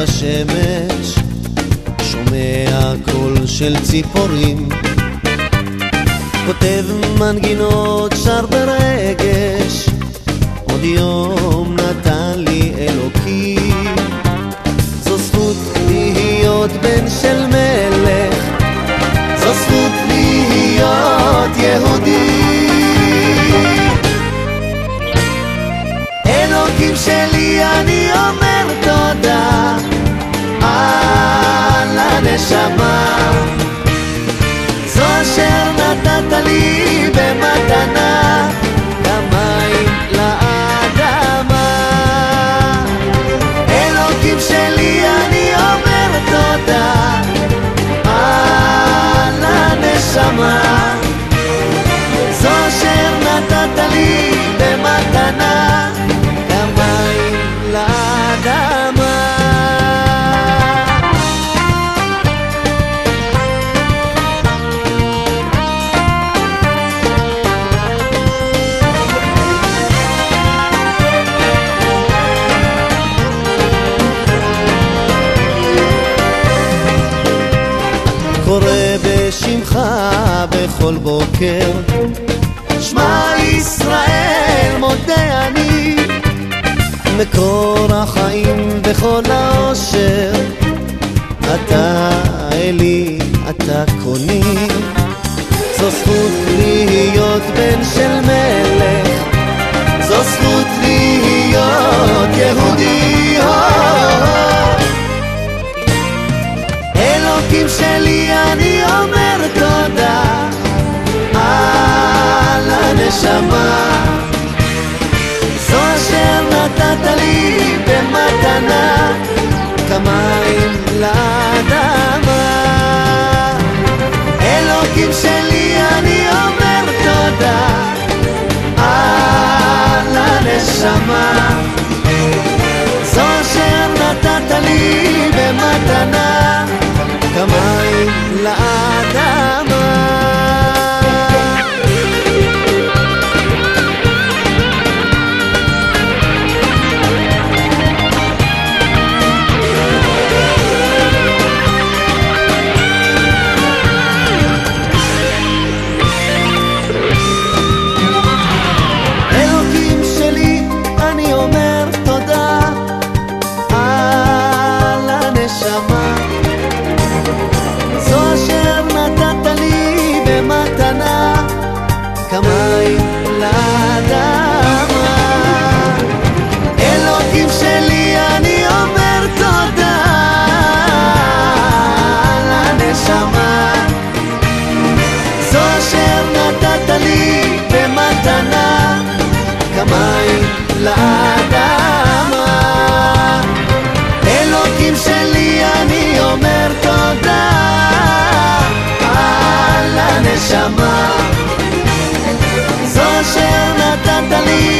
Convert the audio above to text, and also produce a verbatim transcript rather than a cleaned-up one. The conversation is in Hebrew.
השמש, שומע קול של ציפורים, כותב מנגינות, שר ברגש, עוד יום נתן לי אלוקי. זו זכות להיות בן של מלך, זו זכות להיות יהודי. אלוקים שלי, אני אומר תודה על הנשמה, זו אשר נתת לי במתנה, כמים לאדמה. אלוקים שלי, אני אומר תודה על הנשמה, זו אשר נתת לי במתנה, כמים לאדמה. קורא בשמך בכל בוקר, שמע ישראל מודה אני, מקור החיים בכל האושר, אתה אלי, אתה קוני. זו זכות להיות בן של מלך, זו זכות להיות יהודי. אלוקים שלי, אני אומר תודה על הנשמה, זו אשר נתת לי במתנה, כמים לאדמה. אלוקים שלי, אני אומר תודה על הנשמה, זו אשר נתת לי במתנה, כמים לאדמה. אלוקים שלי, אני אומר תודה על הנשמה, זו אשר נתת לי במתנה, כמים לאדמה. אלוקים שלי, אני אומר תודה על הנשמה, זו אשר נתת לי במתנה, כמים לאדמה. אלוקים שלי, אני אומר תודה על הנשמה, זו אשר נתת לי